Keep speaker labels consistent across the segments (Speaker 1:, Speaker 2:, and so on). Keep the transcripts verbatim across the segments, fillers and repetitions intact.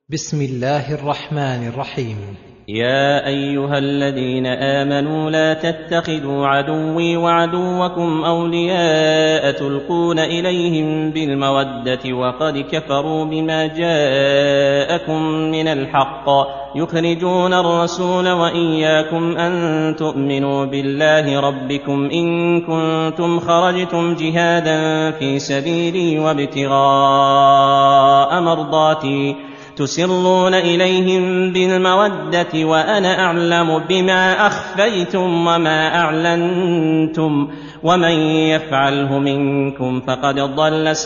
Speaker 1: بسم الله الرحمن الرحيم.
Speaker 2: يا أيها الذين آمنوا لا تتخذوا عدوي وعدوكم أولياء تلقون إليهم بالمودة وقد كفروا بما جاءكم من الحق يخرجون الرسول وإياكم أن تؤمنوا بالله ربكم إن كنتم خرجتم جهادا في سبيلي وابتغاء مرضاتي تسرون إليهم بالمودة وأنا أعلم بما أخفيتم وما أعلنتم ومن يفعله منكم فقد ضل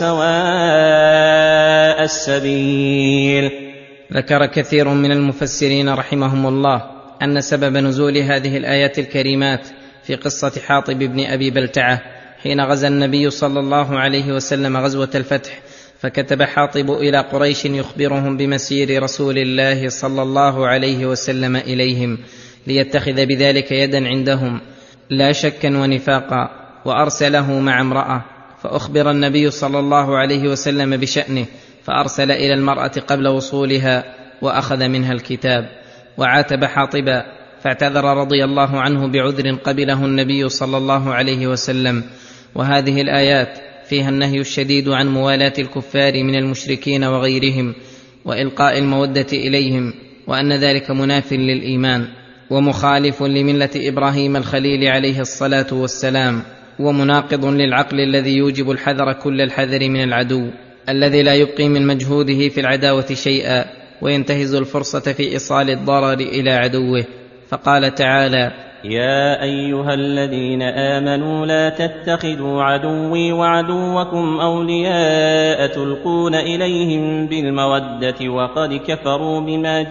Speaker 2: سواء السبيل.
Speaker 3: ذكر كثير من المفسرين رحمهم الله أن سبب نزول هذه الآيات الكريمات في قصة حاطب بن أبي بلتعة حين غزا النبي صلى الله عليه وسلم غزوة الفتح، فكتب حاطب إلى قريش يخبرهم بمسير رسول الله صلى الله عليه وسلم إليهم ليتخذ بذلك يدا عندهم لا شكا ونفاقا، وأرسله مع امرأة، فأخبر النبي صلى الله عليه وسلم بشأنه فأرسل إلى المرأة قبل وصولها وأخذ منها الكتاب، وعاتب حاطبا فاعتذر رضي الله عنه بعذر قبله النبي صلى الله عليه وسلم. وهذه الآيات فيها النهي الشديد عن موالاة الكفار من المشركين وغيرهم وإلقاء المودة إليهم، وأن ذلك مناف للإيمان ومخالف لملة إبراهيم الخليل عليه الصلاة والسلام، ومناقض للعقل الذي يوجب الحذر كل الحذر من العدو الذي لا يبقي من مجهوده في العداوة شيئا وينتهز الفرصة في إيصال الضرر إلى عدوه. فقال تعالى:
Speaker 2: يا أيها الذين آمنوا لا تتخذوا عدوي وعدوكم أولياء تلقون إليهم بالمودة وقد كفروا بما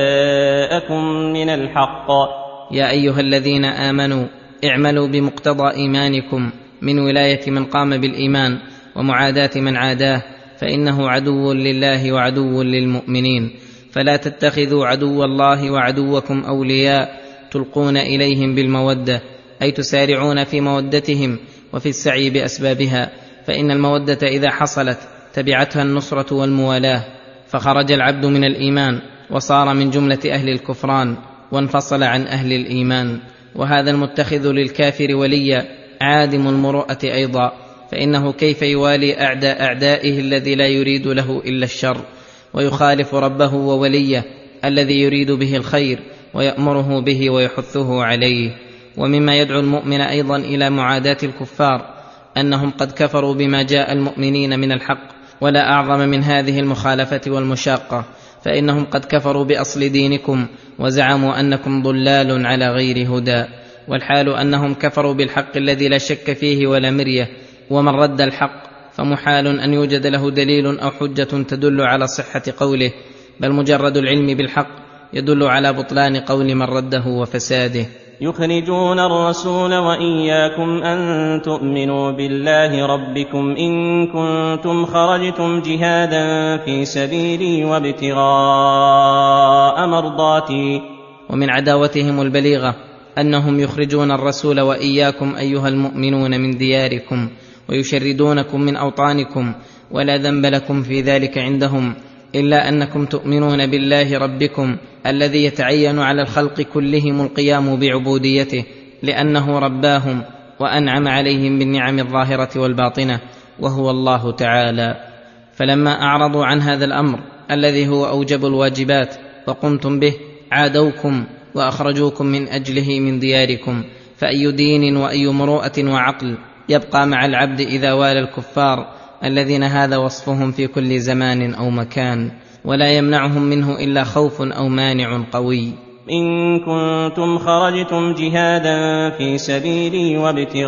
Speaker 2: جاءكم من الحق.
Speaker 3: يا أيها الذين آمنوا اعملوا بمقتضى إيمانكم من ولاية من قام بالإيمان ومعاداة من عاداه، فإنه عدو لله وعدو للمؤمنين، فلا تتخذوا عدو الله وعدوكم أولياء تلقون إليهم بالمودة، أي تسارعون في مودتهم وفي السعي بأسبابها، فإن المودة إذا حصلت تبعتها النصرة والموالاة، فخرج العبد من الإيمان وصار من جملة أهل الكفران وانفصل عن أهل الإيمان. وهذا المتخذ للكافر وليا عادم المروءة أيضا، فإنه كيف يوالي أعداء أعدائه الذي لا يريد له إلا الشر، ويخالف ربه ووليه الذي يريد به الخير ويأمره به ويحثه عليه. ومما يدعو المؤمن أيضا إلى معاداة الكفار أنهم قد كفروا بما جاء المؤمنين من الحق، ولا أعظم من هذه المخالفة والمشاقة، فإنهم قد كفروا بأصل دينكم وزعموا أنكم ضلال على غير هدى، والحال أنهم كفروا بالحق الذي لا شك فيه ولا مرية. ومن رد الحق فمحال أن يوجد له دليل أو حجة تدل على صحة قوله، بل مجرد العلم بالحق يدل على بطلان قول من رده وفساده.
Speaker 2: يخرجون الرسول وإياكم أن تؤمنوا بالله ربكم إن كنتم خرجتم جهادا في سبيلي وابتغاء مرضاتي.
Speaker 3: ومن عداوتهم البليغة أنهم يخرجون الرسول وإياكم أيها المؤمنون من دياركم ويشردونكم من أوطانكم، ولا ذنب لكم في ذلك عندهم إلا أنكم تؤمنون بالله ربكم الذي يتعين على الخلق كلهم القيام بعبوديته، لأنه رباهم وأنعم عليهم بالنعم الظاهرة والباطنة، وهو الله تعالى. فلما أعرضوا عن هذا الأمر الذي هو أوجب الواجبات وقمتم به عادوكم وأخرجوكم من أجله من دياركم، فأي دين وأي مروءة وعقل يبقى مع العبد إذا والى الكفار الذين هذا وصفهم في كل زمان أو مكان، ولا يمنعهم منه إلا خوف أو مانع قوي.
Speaker 2: إن كنتم خرجتم جهادا في سبيلي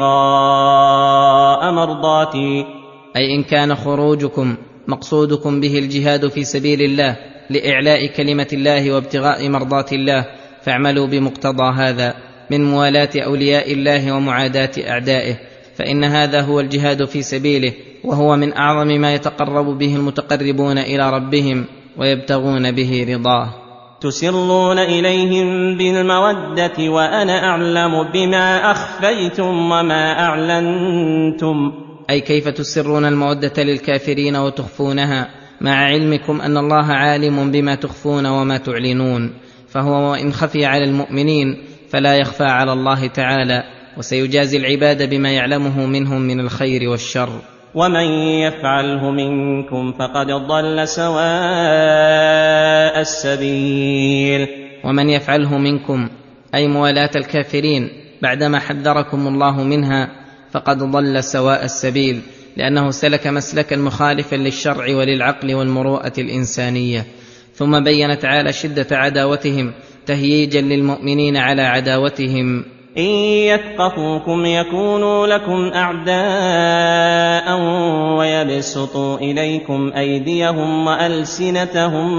Speaker 2: وابتغاء مرضاتي،
Speaker 3: أي إن كان خروجكم مقصودكم به الجهاد في سبيل الله لإعلاء كلمة الله وابتغاء مرضات الله، فاعملوا بمقتضى هذا من موالاة أولياء الله ومعاداة أعدائه، فإن هذا هو الجهاد في سبيله، وهو من أعظم ما يتقرب به المتقربون إلى ربهم ويبتغون به رضاه.
Speaker 2: تسرون إليهم بالمودة وأنا أعلم بما أخفيتم وما أعلنتم،
Speaker 3: أي كيف تسرون المودة للكافرين وتخفونها مع علمكم أن الله عالم بما تخفون وما تعلنون، فهو وإن خفي على المؤمنين فلا يخفى على الله تعالى، وسيجازي العباد بما يعلمه منهم من الخير والشر.
Speaker 2: ومن يفعله منكم فقد ضل سواء السبيل.
Speaker 3: ومن يفعله منكم أي موالاة الكافرين بعدما حذركم الله منها فقد ضل سواء السبيل، لأنه سلك مسلكا مخالفا للشرع وللعقل والمروءة الإنسانية. ثم بين تعالى شدة عداوتهم تهييجا للمؤمنين على عداوتهم.
Speaker 2: إن يثقفوكم يكونوا لكم أعداء ويبسطوا إليكم أيديهم وألسنتهم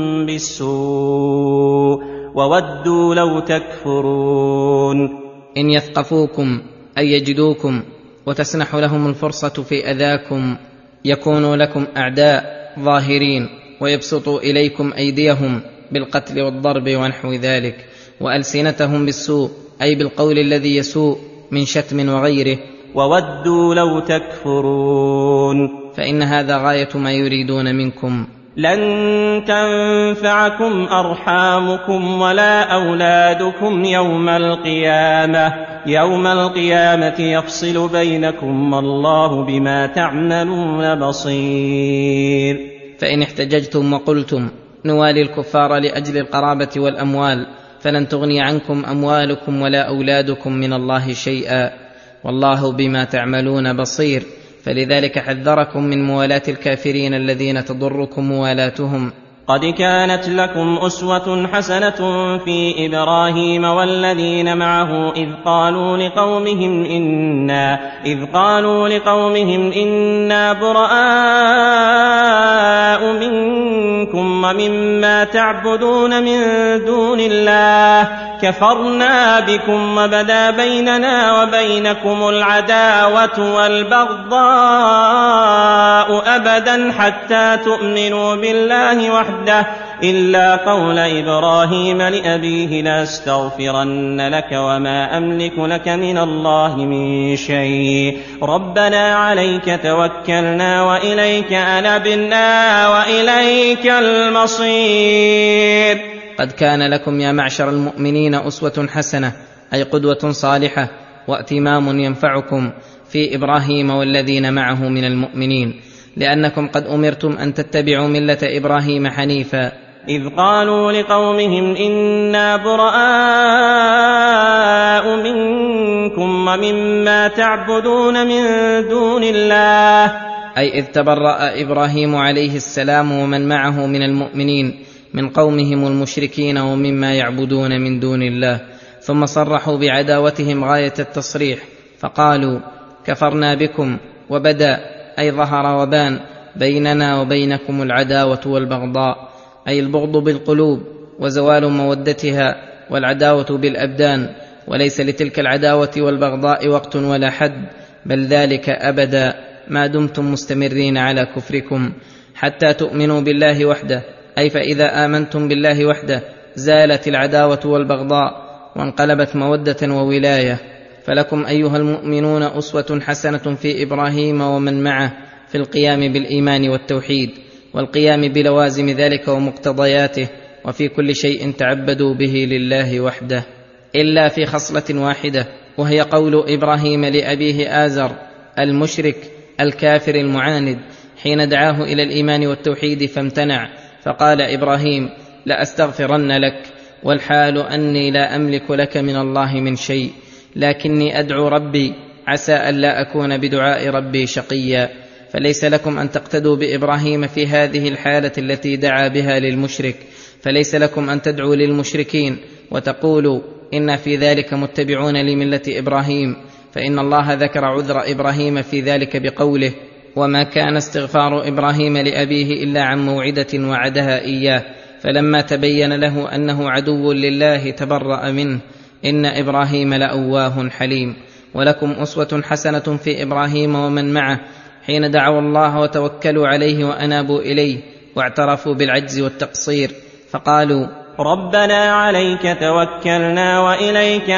Speaker 2: بالسوء وودوا لو تكفرون.
Speaker 3: إن يثقفوكم أي يجدوكم وتسنح لهم الفرصة في أذاكم، يكونوا لكم أعداء ظاهرين، ويبسطوا إليكم أيديهم بالقتل والضرب ونحو ذلك، وألسنتهم بالسوء أي بالقول الذي يسوء من شتم وغيره،
Speaker 2: وودوا لو تكفرون،
Speaker 3: فإن هذا غاية ما يريدون منكم.
Speaker 2: لن تنفعكم أرحامكم ولا أولادكم يوم القيامة يوم القيامة يفصل بينكم والله بما تعملون بصير.
Speaker 3: فإن احتججتم وقلتم نوالي الكفار لأجل القرابة والأموال فلن تغني عنكم أموالكم ولا أولادكم من الله شيئا، والله بما تعملون بصير، فلذلك حذركم من موالاة الكافرين الذين تضركم موالاتهم.
Speaker 2: قد كانت لكم أسوة حسنة في إبراهيم والذين معه إذ قالوا لقومهم إنا إذ قالوا لقومهم إنا براء منكم ومما تعبدون من دون الله كفرنا بكم وبدا بيننا وبينكم العداوة والبغضاء أبدا حتى تؤمنوا بالله وحده إلا قول إبراهيم لأبيه لأستغفرن لك وما أملك لك من الله من شيء ربنا عليك توكلنا وإليك أنبنا وإليك المصير.
Speaker 3: قد كان لكم يا معشر المؤمنين أسوة حسنة أي قدوة صالحة وائتمام ينفعكم في إبراهيم والذين معه من المؤمنين، لأنكم قد أمرتم أن تتبعوا ملة إبراهيم حنيفا.
Speaker 2: إذ قالوا لقومهم إنا براء منكم ومما تعبدون من دون الله،
Speaker 3: أي إذ تبرأ إبراهيم عليه السلام ومن معه من المؤمنين من قومهم المشركين ومما يعبدون من دون الله، ثم صرحوا بعداوتهم غاية التصريح فقالوا كفرنا بكم وبدا أي ظهر وبان بيننا وبينكم العداوة والبغضاء، أي البغض بالقلوب وزوال مودتها والعداوة بالأبدان، وليس لتلك العداوة والبغضاء وقت ولا حد، بل ذلك أبدا ما دمتم مستمرين على كفركم حتى تؤمنوا بالله وحده، أي فإذا آمنتم بالله وحده زالت العداوة والبغضاء وانقلبت مودة وولاية. فلكم أيها المؤمنون أسوة حسنة في إبراهيم ومن معه في القيام بالإيمان والتوحيد والقيام بلوازم ذلك ومقتضياته، وفي كل شيء تعبدوا به لله وحده، إلا في خصلة واحدة، وهي قول إبراهيم لأبيه آزر المشرك الكافر المعاند حين دعاه إلى الإيمان والتوحيد فامتنع، فقال إبراهيم لأستغفرن لك والحال أني لا أملك لك من الله من شيء، لكني أدعو ربي عسى ألا أكون بدعاء ربي شقيا. فليس لكم أن تقتدوا بإبراهيم في هذه الحالة التي دعا بها للمشرك، فليس لكم أن تدعوا للمشركين وتقولوا إن في ذلك متبعون لملة إبراهيم، فإن الله ذكر عذر إبراهيم في ذلك بقوله وما كان استغفار إبراهيم لأبيه إلا عن موعدة وعدها إياه، فلما تبين له أنه عدو لله تبرأ منه، إن إبراهيم لأواه حليم. ولكم أسوة حسنة في إبراهيم ومن معه حين دعوا الله وتوكلوا عليه وأنابوا إليه واعترفوا بالعجز والتقصير، فقالوا
Speaker 2: ربنا عليك توكلنا وإليك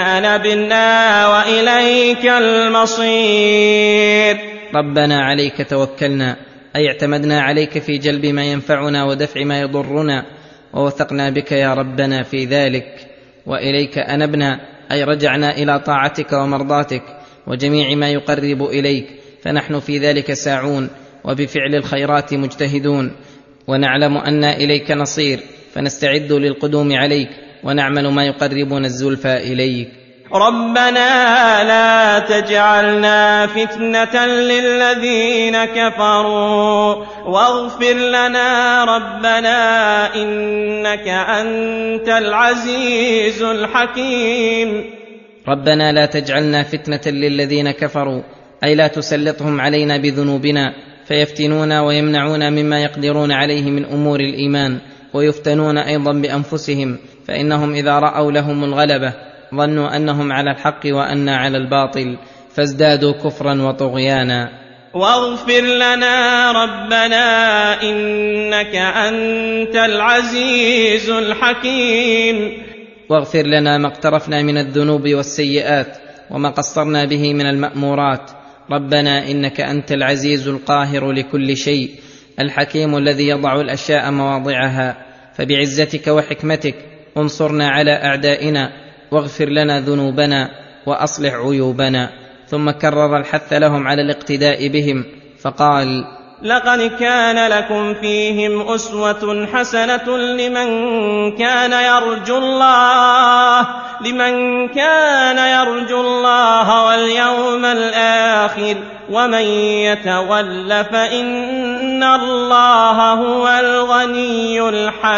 Speaker 2: أنبنا وإليك المصير.
Speaker 3: ربنا عليك توكلنا أي اعتمدنا عليك في جلب ما ينفعنا ودفع ما يضرنا، ووثقنا بك يا ربنا في ذلك. وإليك أنبنا، أي رجعنا إلى طاعتك ومرضاتك وجميع ما يقرب إليك، فنحن في ذلك ساعون وبفعل الخيرات مجتهدون، ونعلم أن إليك نصير، فنستعد للقدوم عليك ونعمل ما يقربنا الزلفى إليك.
Speaker 2: ربنا لا تجعلنا فتنة للذين كفروا واغفر لنا ربنا إنك أنت العزيز الحكيم.
Speaker 3: ربنا لا تجعلنا فتنة للذين كفروا، أي لا تسلطهم علينا بذنوبنا فيفتنونا ويمنعونا مما يقدرون عليه من أمور الإيمان، ويفتنون أيضا بأنفسهم، فإنهم إذا رأوا لهم الغلبة ظنوا أنهم على الحق وأنا على الباطل، فازدادوا كفرا وطغيانا.
Speaker 2: واغفر لنا ربنا إنك أنت العزيز الحكيم.
Speaker 3: واغفر لنا ما اقترفنا من الذنوب والسيئات وما قصرنا به من المأمورات. ربنا إنك أنت العزيز القاهر لكل شيء، الحكيم الذي يضع الأشياء مواضعها، فبعزتك وحكمتك انصرنا على أعدائنا، واغفر لنا ذنوبنا وأصلح عيوبنا. ثم كرر الحث لهم على الاقتداء بهم فقال:
Speaker 2: لقد كان لكم فيهم أسوة حسنة لمن كان يرجو الله لمن كان يرجو الله واليوم الآخر ومن يتول فإن الله هو الغني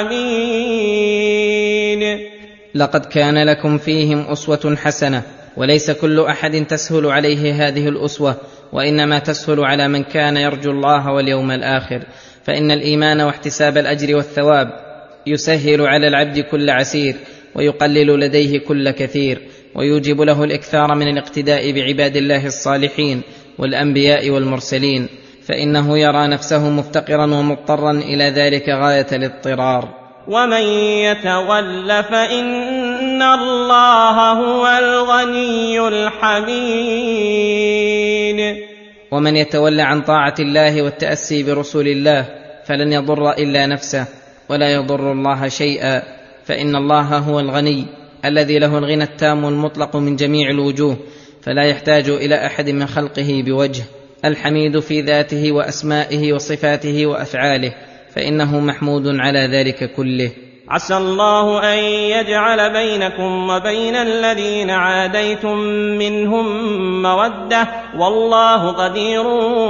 Speaker 2: الحميد.
Speaker 3: لقد كان لكم فيهم أسوة حسنة، وليس كل أحد تسهل عليه هذه الأسوة، وإنما تسهل على من كان يرجو الله واليوم الآخر، فإن الإيمان واحتساب الأجر والثواب يسهل على العبد كل عسير، ويقلل لديه كل كثير، ويوجب له الإكثار من الاقتداء بعباد الله الصالحين والأنبياء والمرسلين، فإنه يرى نفسه مفتقرا ومضطرا إلى ذلك غاية الاضطرار.
Speaker 2: ومن يتول فإن الله هو الغني الحميد.
Speaker 3: ومن يتولى عن طاعة الله والتأسي برسول الله فلن يضر إلا نفسه ولا يضر الله شيئا، فإن الله هو الغني الذي له الغنى التام المطلق من جميع الوجوه، فلا يحتاج إلى أحد من خلقه بوجه، الحميد في ذاته وأسمائه وصفاته وأفعاله، فإنه محمود على ذلك كله.
Speaker 2: عسى الله أن يجعل بينكم وبين الذين عاديتم منهم مودة والله قدير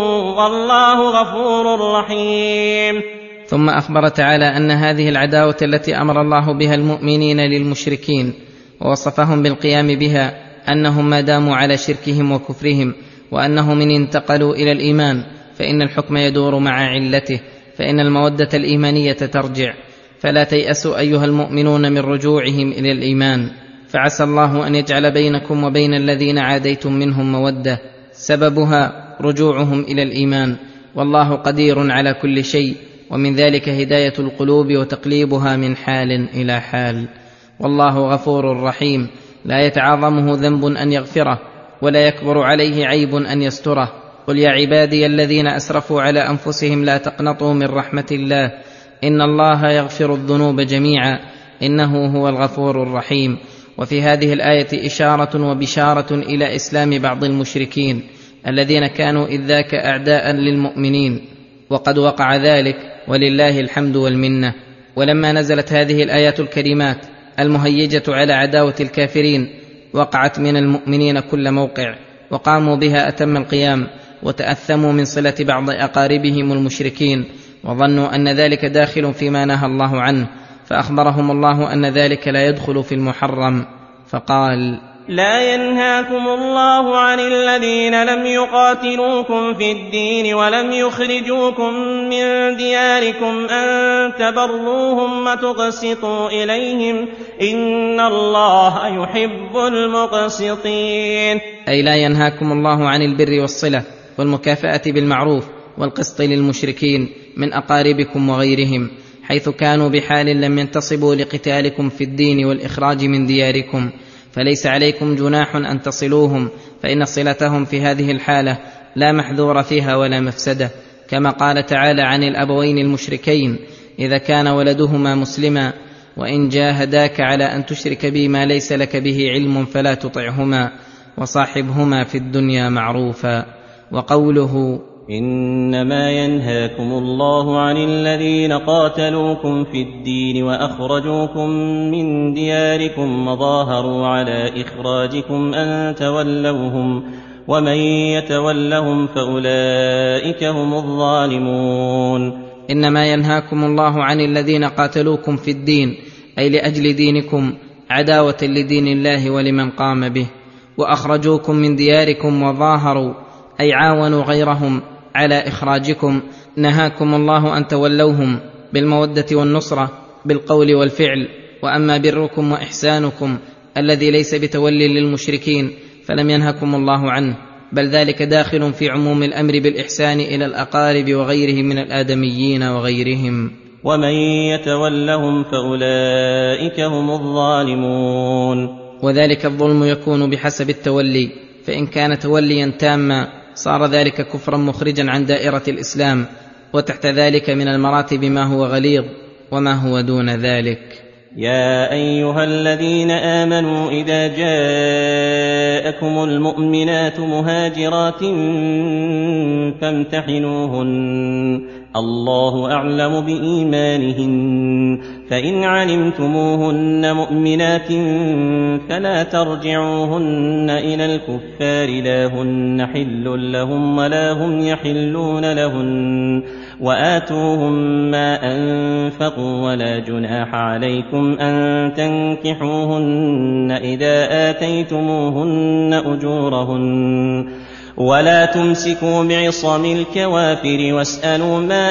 Speaker 2: والله غفور رحيم.
Speaker 3: ثم أخبر تعالى أن هذه العداوة التي أمر الله بها المؤمنين للمشركين ووصفهم بالقيام بها أنهم ما داموا على شركهم وكفرهم، وأنهم إن انتقلوا إلى الإيمان فإن الحكم يدور مع علته، فإن المودة الإيمانية ترجع، فلا تيأسوا أيها المؤمنون من رجوعهم إلى الإيمان، فعسى الله أن يجعل بينكم وبين الذين عاديتم منهم مودة سببها رجوعهم إلى الإيمان، والله قدير على كل شيء، ومن ذلك هداية القلوب وتقليبها من حال إلى حال. والله غفور رحيم، لا يتعاظمه ذنب أن يغفره ولا يكبر عليه عيب أن يستره. قل يا عبادي الذين أسرفوا على أنفسهم لا تقنطوا من رحمة الله إن الله يغفر الذنوب جميعا إنه هو الغفور الرحيم. وفي هذه الآية إشارة وبشارة إلى إسلام بعض المشركين الذين كانوا إذ ذاك أعداء للمؤمنين، وقد وقع ذلك ولله الحمد والمنة. ولما نزلت هذه الآيات الكريمات المهيجة على عداوة الكافرين وقعت من المؤمنين كل موقع، وقاموا بها أتم القيام، وتأثموا من صلة بعض أقاربهم المشركين، وظنوا أن ذلك داخل فيما نهى الله عنه، فأخبرهم الله أن ذلك لا يدخل في المحرم، فقال:
Speaker 2: لا ينهاكم الله عن الذين لم يقاتلوكم في الدين ولم يخرجوكم من دياركم أن تبروهم وتقسطوا إليهم إن الله يحب المقسطين.
Speaker 3: أي لا ينهاكم الله عن البر والصلة والمكافأة بالمعروف والقسط للمشركين من أقاربكم وغيرهم، حيث كانوا بحال لم ينتصبوا لقتالكم في الدين والإخراج من دياركم، فليس عليكم جناح أن تصلوهم، فإن صلتهم في هذه الحالة لا محذور فيها ولا مفسدة، كما قال تعالى عن الأبوين المشركين إذا كان ولدهما مسلما وإن جاهداك على أن تشرك بي ما ليس لك به علم فلا تطعهما وصاحبهما في الدنيا معروفا. وقوله
Speaker 2: إنما ينهاكم الله عن الذين قاتلوكم في الدين وأخرجوكم من دياركم وظاهروا على إخراجكم أن تولوهم ومن يتولهم فأولئك هم الظالمون.
Speaker 3: إنما ينهاكم الله عن الذين قاتلوكم في الدين أي لأجل دينكم عداوة لدين الله ولمن قام به، وأخرجوكم من دياركم وظاهروا أي عاونوا غيرهم على إخراجكم. نهاكم الله أن تولوهم بالمودة والنصرة بالقول والفعل، وأما بركم وإحسانكم الذي ليس بتولي للمشركين فلم ينهكم الله عنه، بل ذلك داخل في عموم الأمر بالإحسان إلى الأقارب وغيرهم من الآدميين وغيرهم.
Speaker 2: ومن يتولهم فأولئك هم الظالمون.
Speaker 3: وذلك الظلم يكون بحسب التولي، فإن كان توليا تاما صار ذلك كفرا مخرجا عن دائرة الإسلام، وتحت ذلك من المراتب ما هو غليظ وما هو دون ذلك.
Speaker 2: يا أيها الذين آمنوا إذا جاءكم المؤمنات مهاجرات فامتحنوهن الله أعلم بإيمانهن، فإن علمتموهن مؤمنات فلا ترجعوهن إلى الكفار لا هن حل لهم ولا هم يحلون لهن، وآتوهم ما أنفقوا ولا جناح عليكم أن تنكحوهن إذا آتيتموهن أجورهن، ولا تمسكوا بعصم الكوافر واسألوا ما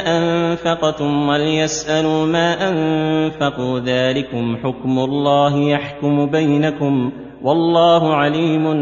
Speaker 2: أنفقتم وليسألوا ما أنفقوا، ذلكم حكم الله يحكم بينكم والله عليم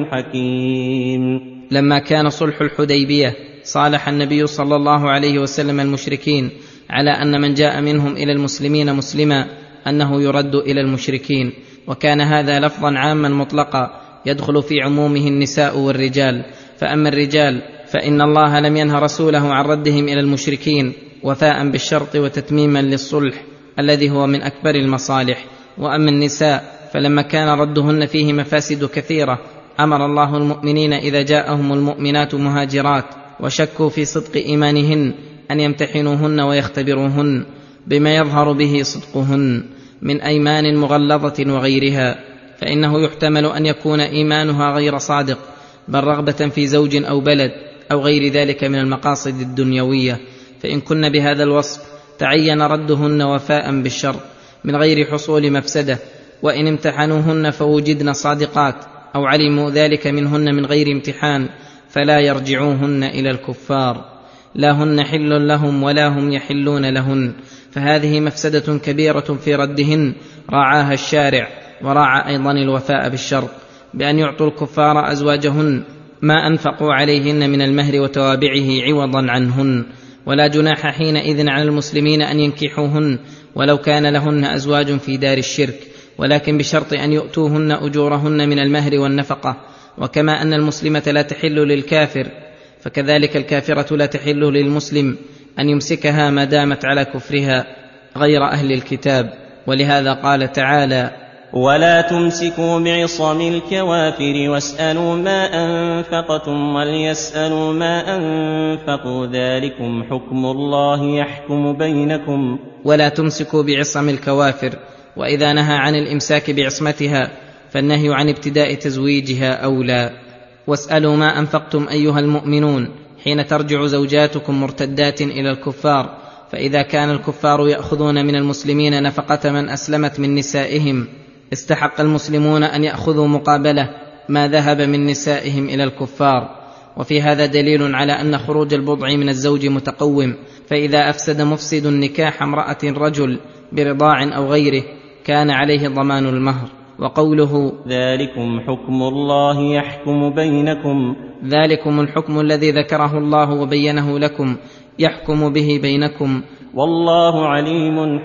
Speaker 2: حكيم.
Speaker 3: لما كان صلح الحديبية صالح النبي صلى الله عليه وسلم المشركين على أن من جاء منهم إلى المسلمين مسلما أنه يرد إلى المشركين، وكان هذا لفظا عاما مطلقا يدخل في عمومه النساء والرجال. فأما الرجال فإن الله لم ينه رسوله عن ردهم إلى المشركين وفاء بالشرط وتتميما للصلح الذي هو من أكبر المصالح. وأما النساء فلما كان ردهن فيه مفاسد كثيرة أمر الله المؤمنين إذا جاءهم المؤمنات مهاجرات وشكوا في صدق إيمانهن أن يمتحنوهن ويختبروهن بما يظهر به صدقهن من أيمان مغلظة وغيرها، فإنه يحتمل أن يكون إيمانها غير صادق بل رغبة في زوج أو بلد أو غير ذلك من المقاصد الدنيوية، فإن كن بهذا الوصف تعين ردهن وفاء بالشرط من غير حصول مفسدة، وإن امتحنوهن فوجدن صادقات أو علموا ذلك منهن من غير امتحان فلا يرجعوهن إلى الكفار، لا هن حل لهم ولا هم يحلون لهن، فهذه مفسدة كبيرة في ردهن راعاها الشارع، وراعى أيضا الوفاء بالشرط بأن يعطوا الكفار أزواجهن ما أنفقوا عليهن من المهر وتوابعه عوضا عنهن، ولا جناح حينئذ على المسلمين أن ينكحوهن ولو كان لهن أزواج في دار الشرك، ولكن بشرط أن يؤتوهن أجورهن من المهر والنفقة. وكما أن المسلمة لا تحل للكافر فكذلك الكافرة لا تحل للمسلم أن يمسكها ما دامت على كفرها غير أهل الكتاب. ولهذا قال تعالى:
Speaker 2: ولا تمسكوا بعصم الكوافر واسألوا ما أنفقتم وليسألوا ما أنفقوا، ذلكم حكم الله يحكم بينكم.
Speaker 3: ولا تمسكوا بعصم الكوافر، وإذا نهى عن الإمساك بعصمتها فالنهي عن ابتداء تزويجها أولى. واسألوا ما أنفقتم أيها المؤمنون حين ترجع زوجاتكم مرتدات إلى الكفار، فإذا كان الكفار يأخذون من المسلمين نفقة من أسلمت من نسائهم استحق المسلمون أن يأخذوا مقابله ما ذهب من نسائهم إلى الكفار. وفي هذا دليل على أن خروج البضع من الزوج متقوم، فإذا أفسد مفسد نكاح امرأة رجل برضاع أو غيره كان عليه ضمان المهر. وقوله:
Speaker 2: ذلكم حكم الله يحكم بينكم،
Speaker 3: ذلكم الحكم الذي ذكره الله وبينه لكم يحكم به بينكم،
Speaker 2: والله عليم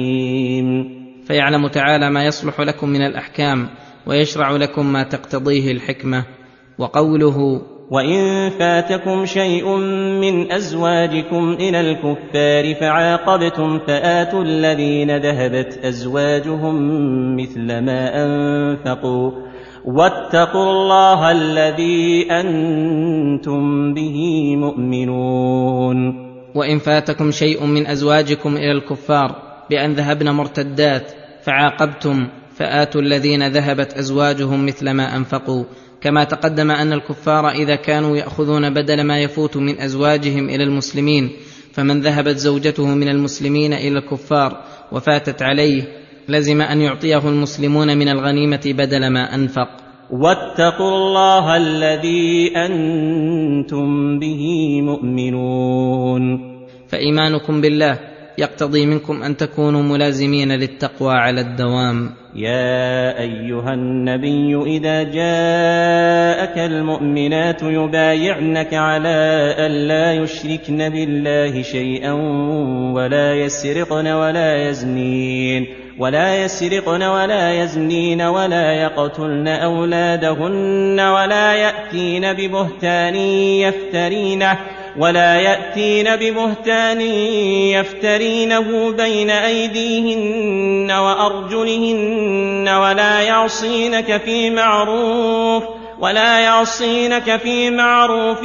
Speaker 2: حكيم.
Speaker 3: فيعلم تعالى ما يصلح لكم من الأحكام ويشرع لكم ما تقتضيه الحكمة. وقوله:
Speaker 2: وإن فاتكم شيء من أزواجكم إلى الكفار فعاقبتم فآتوا الذين ذهبت أزواجهم مثل ما أنفقوا واتقوا الله الذي أنتم به مؤمنون.
Speaker 3: وإن فاتكم شيء من أزواجكم إلى الكفار بأن ذهبن مرتدات فعاقبتم فآتوا الذين ذهبت أزواجهم مثل ما أنفقوا، كما تقدم أن الكفار إذا كانوا يأخذون بدل ما يفوت من أزواجهم إلى المسلمين، فمن ذهبت زوجته من المسلمين إلى الكفار وفاتت عليه لزم أن يعطيه المسلمون من الغنيمة بدل ما أنفق.
Speaker 2: واتقوا الله الذي أنتم به مؤمنون.
Speaker 3: فإيمانكم بالله يقتضي منكم أن تكونوا ملازمين للتقوى على الدوام.
Speaker 2: يا أيها النبي إذا جاءك المؤمنات يبايعنك على أن لا يشركن بالله شيئا ولا يسرقن ولا يزنين ولا يسرقن ولا يزنين ولا يقتلن أولادهن ولا يأتين ببهتان يفترينه ولا يأتين ببهتان يفترينه بين أيديهن وأرجلهن ولا يعصينك في معروف ولا يعصينك في معروف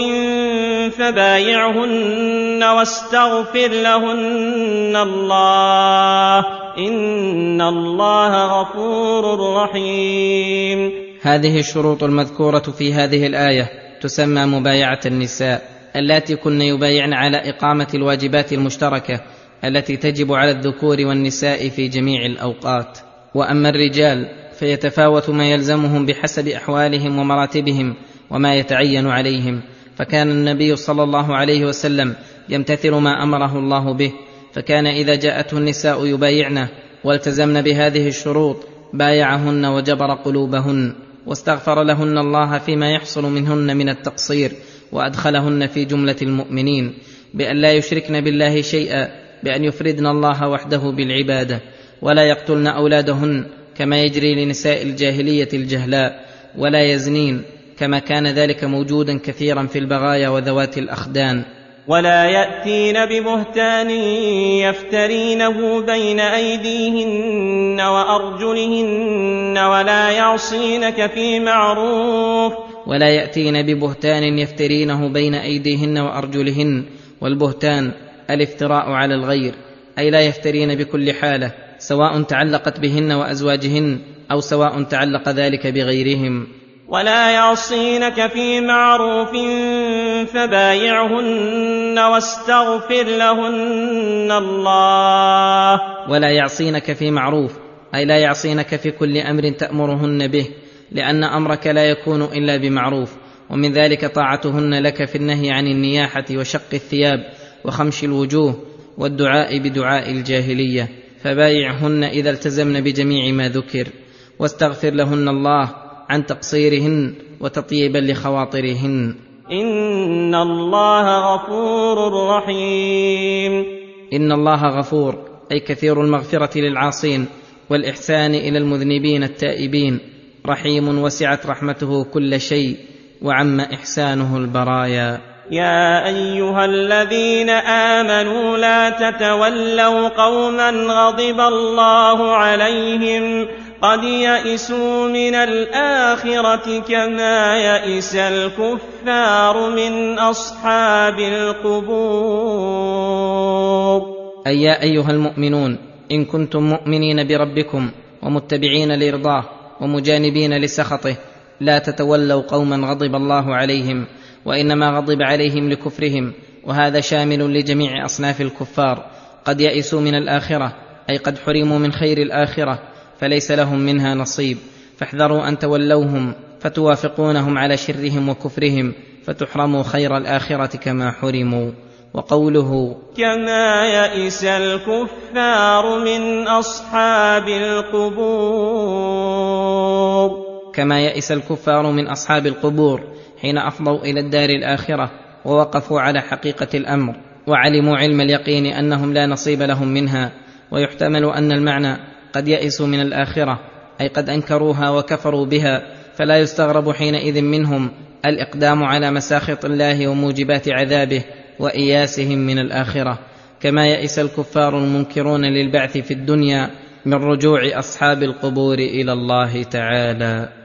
Speaker 2: فبايعهن واستغفر لهن الله إن الله غفور رحيم.
Speaker 3: هذه الشروط المذكورة في هذه الآية تسمى مبايعة النساء، اللاتي كن يبايعن على إقامة الواجبات المشتركة التي تجب على الذكور والنساء في جميع الأوقات. وأما الرجال فيتفاوت ما يلزمهم بحسب أحوالهم ومراتبهم وما يتعين عليهم، فكان النبي صلى الله عليه وسلم يمتثل ما أمره الله به، فكان إذا جاءته النساء يبايعنه والتزمن بهذه الشروط بايعهن وجبر قلوبهن واستغفر لهن الله فيما يحصل منهن من التقصير، وأدخلهن في جملة المؤمنين بأن لا يشركن بالله شيئا، بأن يفردن الله وحده بالعبادة، ولا يقتلن أولادهن كما يجري لنساء الجاهلية الجهلاء، ولا يزنين كما كان ذلك موجودا كثيرا في البغايا وذوات الأخدان،
Speaker 2: ولا يأتين ببهتان يفترينه بين أيديهن وأرجلهن ولا يعصينك في معروف
Speaker 3: ولا يأتين ببهتان يفترينه بين أيديهن وأرجلهن. والبهتان الافتراء على الغير، أي لا يفترين بكل حالة، سواء تعلقت بهن وأزواجهن أو سواء تعلق ذلك بغيرهم.
Speaker 2: ولا يعصينك في معروف فبايعهن واستغفر لهن الله.
Speaker 3: ولا يعصينك في معروف، أي لا يعصينك في كل أمر تأمرهن به، لأن أمرك لا يكون إلا بمعروف، ومن ذلك طاعتهن لك في النهي عن النياحة وشق الثياب وخمش الوجوه والدعاء بدعاء الجاهلية، فبايعهن إذا التزمن بجميع ما ذكر، واستغفر لهن الله عن تقصيرهن وتطيبا لخواطرهن.
Speaker 2: إن الله غفور رحيم.
Speaker 3: إن الله غفور، أي كثير المغفرة للعاصين والإحسان إلى المذنبين التائبين، رحيم وسعت رحمته كل شيء وعم إحسانه البرايا.
Speaker 2: يا أيها الذين آمنوا لا تتولوا قوما غضب الله عليهم قد يئسوا من الآخرة كما يئس الكفار من أصحاب القبور.
Speaker 3: أي يا أيها المؤمنون، إن كنتم مؤمنين بربكم ومتبعين لرضاه ومجانبين لسخطه، لا تتولوا قوما غضب الله عليهم، وإنما غضب عليهم لكفرهم، وهذا شامل لجميع أصناف الكفار. قد يئسوا من الآخرة، أي قد حرموا من خير الآخرة فليس لهم منها نصيب، فاحذروا أن تولوهم فتوافقونهم على شرهم وكفرهم فتحرموا خير الآخرة كما حرموا. وقوله
Speaker 2: كما يئس الكفار من أصحاب القبور،
Speaker 3: كما يئس الكفار من أصحاب القبور حين أفضوا إلى الدار الآخرة ووقفوا على حقيقة الأمر وعلموا علم اليقين أنهم لا نصيب لهم منها. ويحتمل أن المعنى قد يئسوا من الآخرة، أي قد أنكروها وكفروا بها فلا يستغرب حينئذ منهم الإقدام على مساخط الله وموجبات عذابه وإياسهم من الآخرة، كما يئس الكفار المنكرون للبعث في الدنيا من رجوع أصحاب القبور إلى الله تعالى.